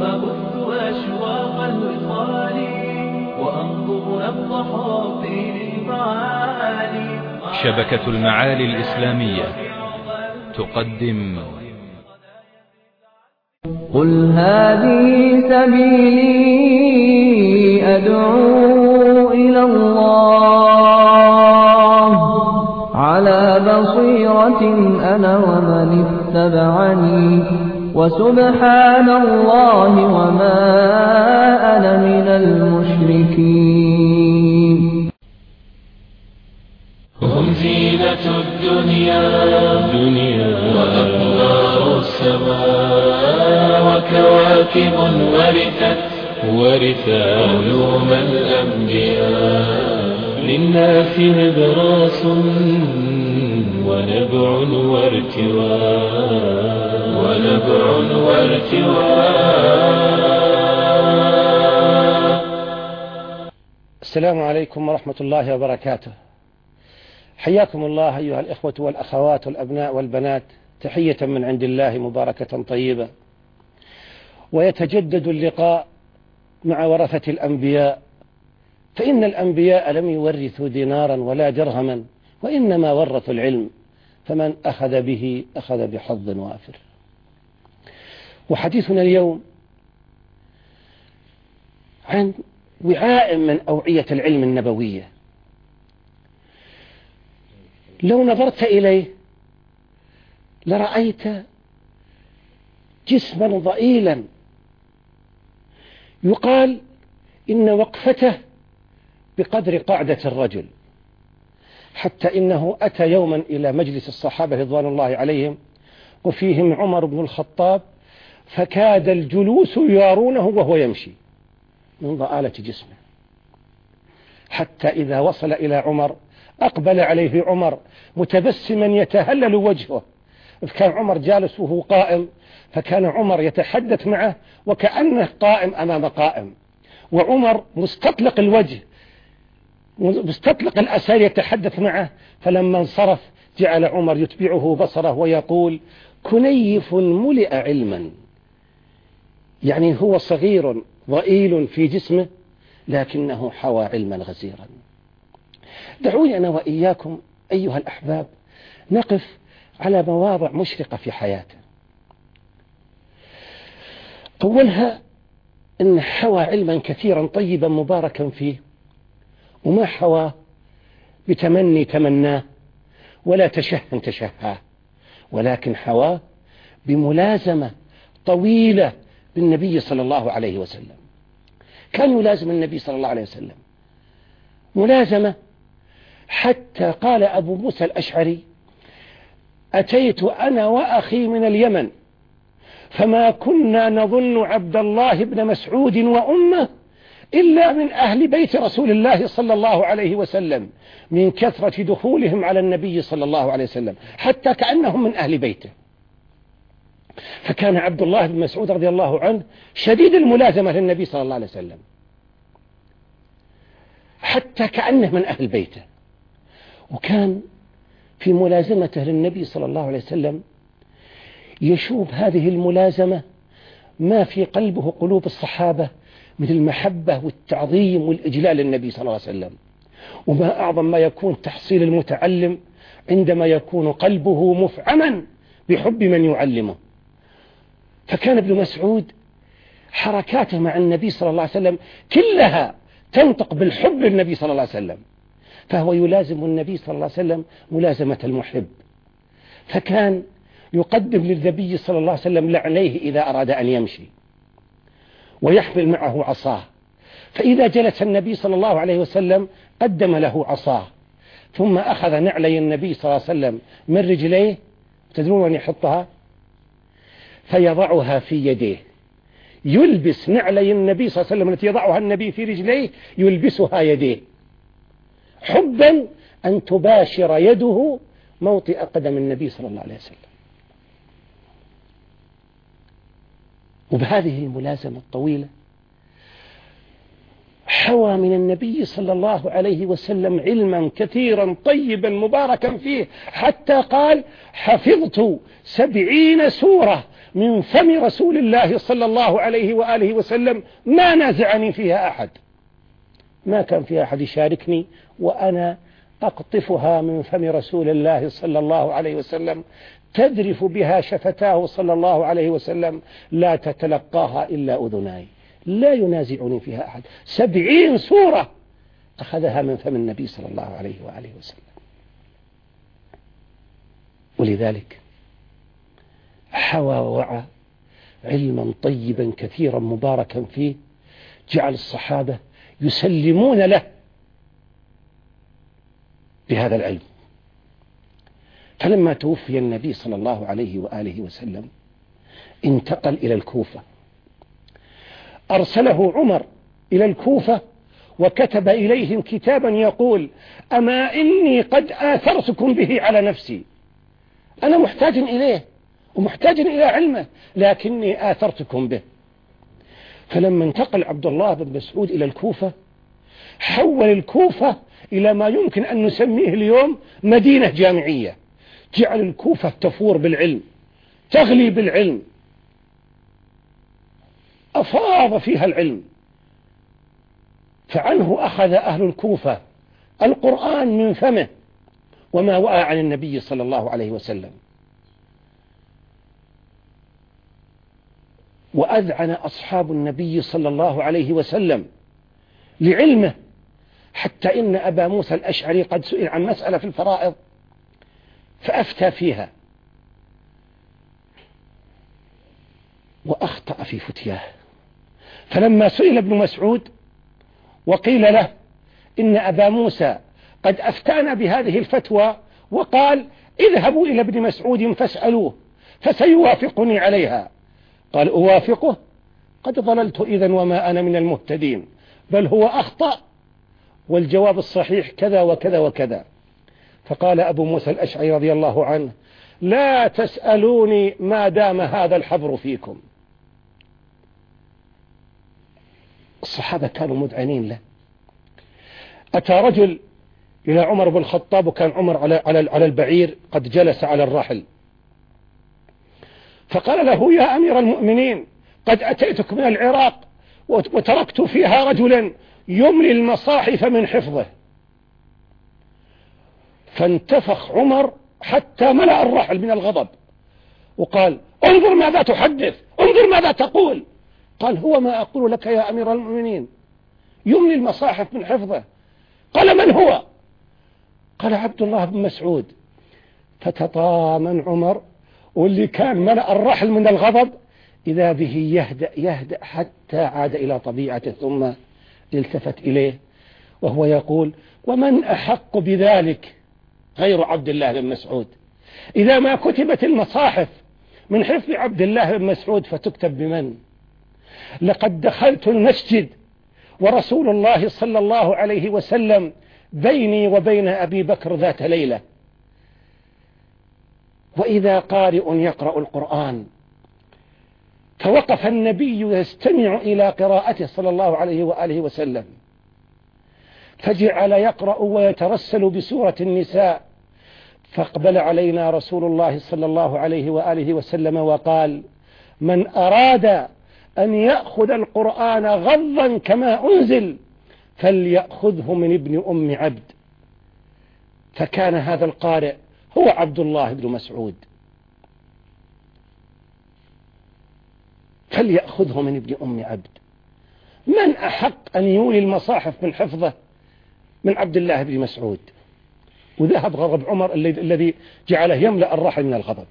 وأبث أشواق الوصال وأنظر نبض حاضر المعالي. شبكة المعالي الإسلامية تقدم قل هذه سبيلي أدعو إلى الله على بصيرة أنا ومن اتبعني وسبحان الله وما أنا من المشركين. هم زينة الدنيا وأقمار السماء وكواكب ورثت علوم الأنبياء. للناس نبراس ونبع وارتواء. السلام عليكم ورحمة الله وبركاته. حياكم الله أيها الإخوة والأخوات والأبناء والبنات تحية من عند الله مباركة طيبة. ويتجدد اللقاء مع ورثة الأنبياء، فإن الأنبياء لم يورثوا دينارا ولا درهما، وإنما ورثوا العلم، فمن أخذ به أخذ بحظ وافر. وحديثنا اليوم عن وعاء من أوعية العلم النبوية، لو نظرت إليه لرأيت جسما ضئيلا يقال إن وقفته بقدر قعدة الرجل، حتى إنه أتى يوما إلى مجلس الصحابة رضوان الله عليهم وفيهم عمر بن الخطاب، فكاد الجلوس يرونه وهو يمشي من ضآلة جسمه، حتى إذا وصل إلى عمر أقبل عليه عمر متبسما يتهلل وجهه. كان عمر جالس وهو قائم، فكان عمر يتحدث معه وكأنه قائم أمام قائم، وعمر مستطلق الوجه مستطلق الأسال يتحدث معه. فلما انصرف جعل عمر يتبعه بصره ويقول: كنيف ملئ علما، يعني هو صغير ضئيل في جسمه لكنه حوى علما غزيرا. دعوني أنا وإياكم أيها الأحباب نقف على مواضع مشرقة في حياته. أولها أن حوى علما كثيرا طيبا مباركا فيه، وما حواه بتمني تمناه ولا تشهن تشهاه، ولكن حواه بملازمة طويلة بالنبي صلى الله عليه وسلم. كان يلازم النبي صلى الله عليه وسلم ملازمة حتى قال أبو موسى الأشعري: أتيت أنا وأخي من اليمن فما كنا نظن عبد الله بن مسعود وأمه إلا من أهل بيت رسول الله صلى الله عليه وسلم، من كثرة دخولهم على النبي صلى الله عليه وسلم حتى كأنهم من أهل بيته. فكان عبد الله بن مسعود رضي الله عنه شديد الملازمة للنبي صلى الله عليه وسلم حتى كأنه من أهل بيته، وكان في ملازمته للنبي صلى الله عليه وسلم يشوب هذه الملازمة ما في قلبه قلوب الصحابة من المحبة والتعظيم والإجلال للنبي صلى الله عليه وسلم. وما أعظم ما يكون تحصيل المتعلم عندما يكون قلبه مفعما بحب من يعلمه. فكان ابن مسعود حركاته مع النبي صلى الله عليه وسلم كلها تنطق بالحب للنبي صلى الله عليه وسلم، فهو يلازم النبي صلى الله عليه وسلم ملازمة المحب. فكان يقدم للنبي صلى الله عليه وسلم لعنيه إذا أراد أن يمشي، ويحمل معه عصاه، فإذا جلس النبي صلى الله عليه وسلم قدم له عصاه، ثم أخذ نعلي النبي صلى الله عليه وسلم من رجليه، تدرون أن يحطها فيضعها في يديه، يلبس نعلي النبي صلى الله عليه وسلم التي يضعها النبي في رجليه يلبسها يديه، حبا أن تباشر يده موطئ قدم النبي صلى الله عليه وسلم. وبهذه الملازمة الطويلة حوى من النبي صلى الله عليه وسلم علما كثيرا طيبا مباركا فيه، حتى قال: حفظت 70 سورة من فم رسول الله صلى الله عليه وآله وسلم ما نازعني فيها أحد، ما كان فيها أحد يشاركني، وأنا أقطفها من فم رسول الله صلى الله عليه وسلم تذرف بها شفتاه صلى الله عليه وسلم، لا تتلقاها إلا أذناي، لا ينازعني فيها أحد. 70 سورة أخذها من فم النبي صلى الله عليه وآله وسلم. ولذلك حوى ووعى علما طيبا كثيرا مباركا فيه، جعل الصحابة يسلمون له بهذا العلم. فلما توفي النبي صلى الله عليه وآله وسلم انتقل إلى الكوفة، أرسله عمر إلى الكوفة وكتب إليهم كتابا يقول: أما إني قد آثرتكم به على نفسي، أنا محتاج إليه ومحتاج إلى علمه، لكني آثرتكم به. فلما انتقل عبد الله بن مسعود إلى الكوفة، حول الكوفة إلى ما يمكن أن نسميه اليوم مدينة جامعية، جعل الكوفة تفور بالعلم، تغلي بالعلم، أفاض فيها العلم. فعنه أخذ أهل الكوفة القرآن من فمه وما وقع عن النبي صلى الله عليه وسلم. وأذعن أصحاب النبي صلى الله عليه وسلم لعلمه، حتى إن أبا موسى الأشعري قد سئل عن مسألة في الفرائض فأفتى فيها وأخطأ في فتياه. فلما سئل ابن مسعود وقيل له إن أبا موسى قد أفتانا بهذه الفتوى وقال: اذهبوا إلى ابن مسعود فاسألوه فسيوافقني عليها، قال: أوافقه؟ قد ضللت إذن وما أنا من المهتدين، بل هو أخطأ والجواب الصحيح كذا وكذا وكذا. فقال أبو موسى الأشعري رضي الله عنه: لا تسألوني ما دام هذا الحبر فيكم. الصحابة كانوا مذعنين له. أتى رجل إلى عمر بن الخطاب، وكان عمر على البعير قد جلس على الرحل، فقال له: يا أمير المؤمنين، قد أتيتك من العراق وتركت فيها رجلا يملي المصاحف من حفظه. فانتفخ عمر حتى ملأ الرحل من الغضب وقال: انظر ماذا تحدث، انظر ماذا تقول. قال: هو ما أقول لك يا أمير المؤمنين، يملي المصاحف من حفظه. قال: من هو؟ قال: عبد الله بن مسعود. فتطامن عمر، واللي كان ملأ الرحل من الغضب إذا به يهدأ حتى عاد إلى طبيعته، ثم التفت إليه وهو يقول: ومن أحق بذلك غير عبد الله بن مسعود؟ إذا ما كتبت المصاحف من حفظ عبد الله بن مسعود فتكتب بمن؟ لقد دخلت المسجد ورسول الله صلى الله عليه وسلم بيني وبين أبي بكر ذات ليلة، وإذا قارئ يقرأ القرآن، فوقف النبي يستمع إلى قراءته صلى الله عليه وآله وسلم، فجعل يقرأ ويترسل بسورة النساء، فاقبل علينا رسول الله صلى الله عليه وآله وسلم وقال: من أراد أن يأخذ القرآن غضا كما أنزل فليأخذه من ابن أم عبد. فكان هذا القارئ هو عبد الله بن مسعود، فليأخذه من ابن أم عبد. من أحق أن يولي المصاحف من حفظه من عبد الله بن مسعود؟ وذهب غضب عمر الذي جعله يملأ الرحل من الغضب.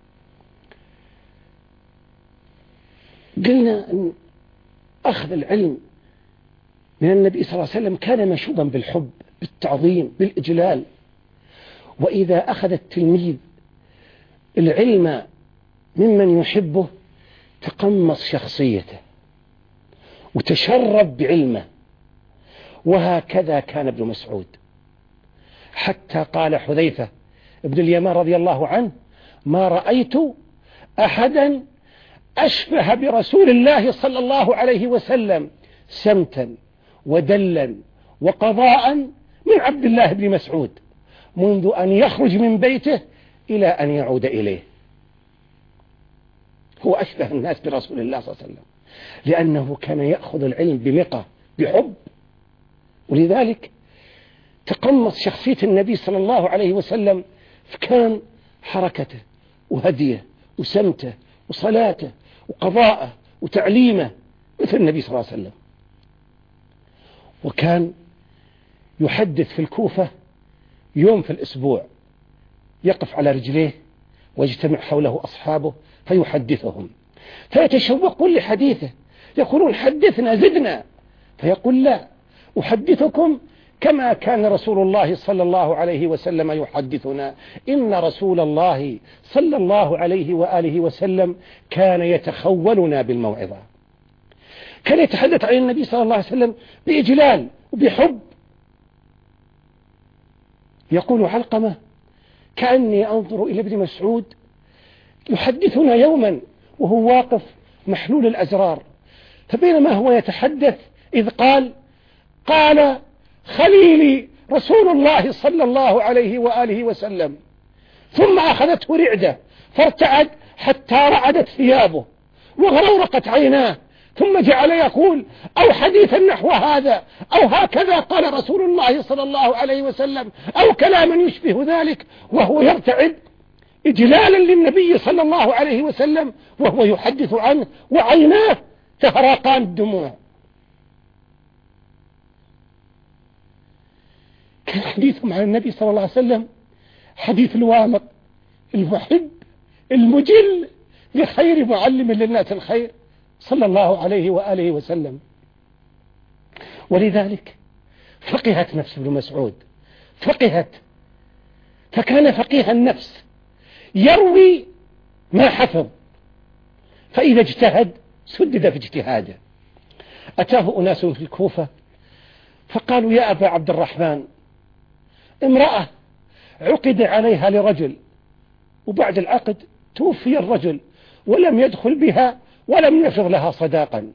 قلنا أن أخذ العلم من النبي صلى الله عليه وسلم كان مشوبا بالحب، بالتعظيم، بالإجلال. وإذا أخذ التلميذ العلم ممن يحبه تقمص شخصيته وتشرب بعلمه. وهكذا كان ابن مسعود، حتى قال حذيفة ابن اليمان رضي الله عنه: ما رأيت أحدا أشبه برسول الله صلى الله عليه وسلم سمتا ودلا وقضاء من عبد الله بن مسعود، منذ أن يخرج من بيته إلى أن يعود إليه. هو أشبه الناس برسول الله صلى الله عليه وسلم، لأنه كان يأخذ العلم بمقة بحب، ولذلك تقمص شخصية النبي صلى الله عليه وسلم، فكان حركته وهديه وسمته وصلاته وقضاءه وتعليمه مثل النبي صلى الله عليه وسلم. وكان يحدث في الكوفة يوم في الأسبوع، يقف على رجليه ويجتمع حوله أصحابه فيحدثهم، فيتشوقون لحديثه، يقولون حدثنا زدنا، فيقول لا، أحدثكم كما كان رسول الله صلى الله عليه وسلم يحدثنا. إن رسول الله صلى الله عليه وآله وسلم كان يتخولنا بالموعظة، كان يتحدث عن النبي صلى الله عليه وسلم بإجلال وبحب. يقول علقمة: كأني أنظر إلى ابن مسعود يحدثنا يوما وهو واقف محلول الأزرار، فبينما هو يتحدث إذ قال خليلي رسول الله صلى الله عليه وآله وسلم، ثم أخذته رعدة فارتعد حتى رعدت ثيابه وغرورقت عيناه، ثم جعل يقول: أو حديثا نحو هذا، أو هكذا قال رسول الله صلى الله عليه وسلم، أو كلاما يشبه ذلك، وهو يرتعد إجلالا للنبي صلى الله عليه وسلم وهو يحدث عنه وعيناه تهراقان الدموع. كان حديثهم عن النبي صلى الله عليه وسلم حديث الوامق المحب المجل لخير معلم للناس الخير صلى الله عليه وآله وسلم. ولذلك فقهت نفس ابن مسعود، فكان فقيه النفس، يروي ما حفظ، فإذا اجتهد سدد في اجتهاده. أتاه أناس في الكوفة فقالوا: يا أبا عبد الرحمن، امرأة عقد عليها لرجل، وبعد العقد توفي الرجل ولم يدخل بها ولم يفرض لها صداقا.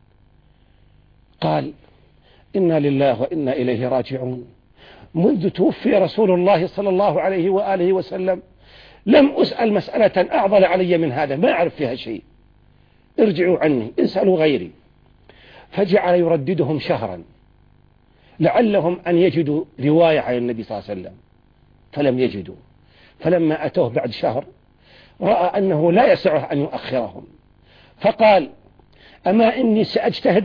قال: إنا لله وإنا إليه راجعون، منذ توفي رسول الله صلى الله عليه وآله وسلم لم أسأل مسألة أعضل علي من هذا، ما أعرف فيها شيء، ارجعوا عني اسألوا غيري. فجعل يرددهم شهرا لعلهم أن يجدوا رواية عن النبي صلى الله عليه وسلم، فلم يجدوا. فلما أتوه بعد شهر رأى أنه لا يسعه أن يؤخرهم، فقال: أما إني سأجتهد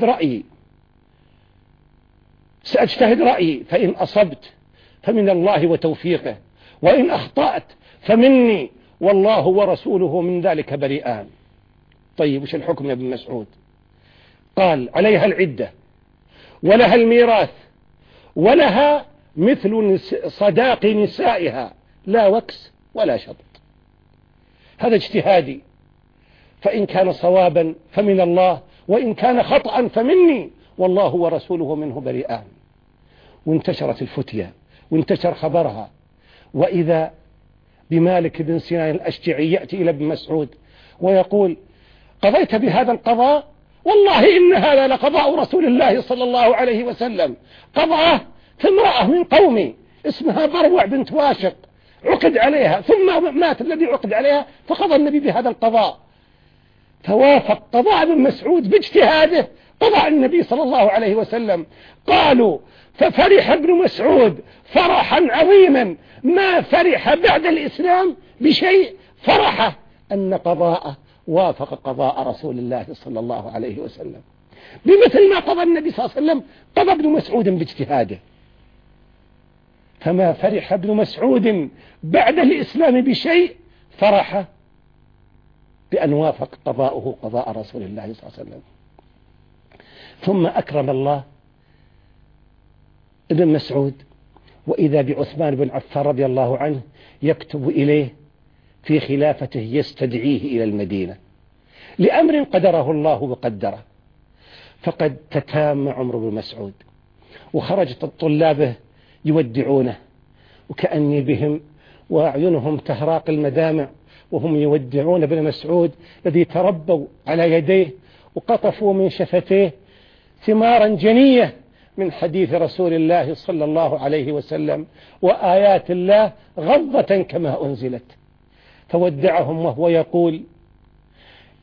رأيي، فإن أصبت فمن الله وتوفيقه، وإن أخطأت فمني، والله ورسوله من ذلك بريئان. طيب وش الحكم يا ابن مسعود؟ قال: عليها العدة، ولها الميراث، ولها مثل صداق نسائها، لا وكس ولا شطط. هذا اجتهادي، فإن كان صوابا فمن الله، وإن كان خطأ فمني، والله ورسوله منه بريئان. وانتشرت الفتية وانتشر خبرها، وإذا بمالك بن سنان الأشجعي يأتي إلى ابن مسعود ويقول: قضيت بهذا القضاء؟ والله إن هذا لقضاء رسول الله صلى الله عليه وسلم، قضاه في امرأة من قومي اسمها بروع بنت واشق، عقد عليها ثم مات الذي عقد عليها، فقضى النبي بهذا القضاء. فوافق قضاء ابن مسعود باجتهاده قضاء النبي صلى الله عليه وسلم. قالوا: ففرح ابن مسعود فرحا عظيما، ما فرح بعد الإسلام بشيء فرحه أن قضاءه وافق قضاء رسول الله صلى الله عليه وسلم، بمثل ما قضى النبي صلى الله عليه وسلم قضى ابن مسعود باجتهاده. فما فرح ابن مسعود بعد الإسلام بشيء فرح بأن وافق قضاؤه قضاء رسول الله صلى الله عليه وسلم. ثم أكرم الله ابن مسعود، وإذا بعثمان بن عفان رضي الله عنه يكتب إليه في خلافته يستدعيه إلى المدينة لأمر قدره الله وقدره. فقد تتام عمر بن مسعود، وخرجت طلابه يودعونه، وكأني بهم وأعينهم تهراق المدامع وهم يودعون ابن مسعود الذي تربوا على يديه وقطفوا من شفتيه ثمارا جنية من حديث رسول الله صلى الله عليه وسلم وآيات الله غضة كما أنزلت. فودعهم وهو يقول: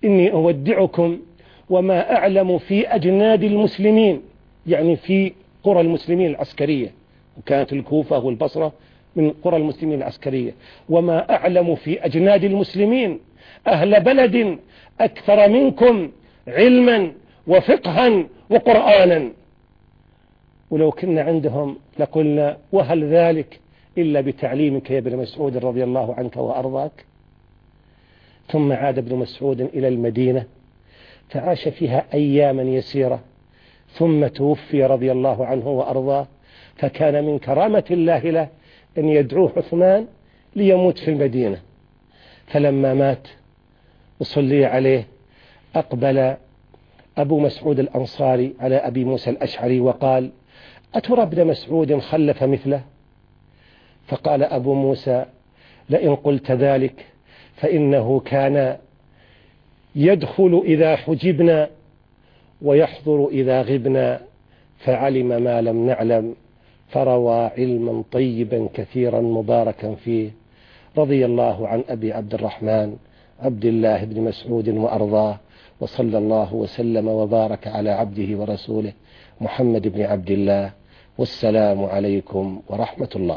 إني أودعكم وما أعلم في أجناد المسلمين، يعني في قرى المسلمين العسكرية، وكانت الكوفة والبصرة من قرى المسلمين العسكرية، وما أعلم في أجناد المسلمين أهل بلد أكثر منكم علما وفقها وقرآنا، ولو كنا عندهم لقلنا وهل ذلك إلا بتعليمك يا ابن مسعود رضي الله عنك وأرضاك. ثم عاد ابن مسعود إلى المدينة فعاش فيها أياما يسيرة، ثم توفي رضي الله عنه وأرضاه، فكان من كرامة الله له أن يدعوه عثمان ليموت في المدينة. فلما مات وصلي عليه أقبل أبو مسعود الأنصاري على أبي موسى الأشعري وقال: أترى ابن مسعود خلف مثله؟ فقال أبو موسى: لئن قلت ذلك فإنه كان يدخل إذا حجبنا ويحضر إذا غبنا، فعلم ما لم نعلم، فروى علما طيبا كثيرا مباركا فيه. رضي الله عن أبي عبد الرحمن عبد الله بن مسعود وأرضاه، وصلى الله وسلم وبارك على عبده ورسوله محمد بن عبد الله، والسلام عليكم ورحمة الله.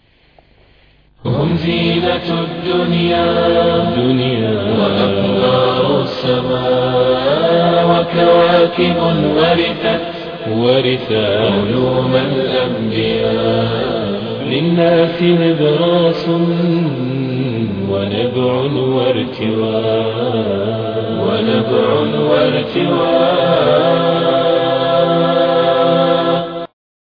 هم زينة الدنيا وأقمار السماء، وكواكب ورثت علوم الأنبياء. للناس نبراس ونبع وارتواء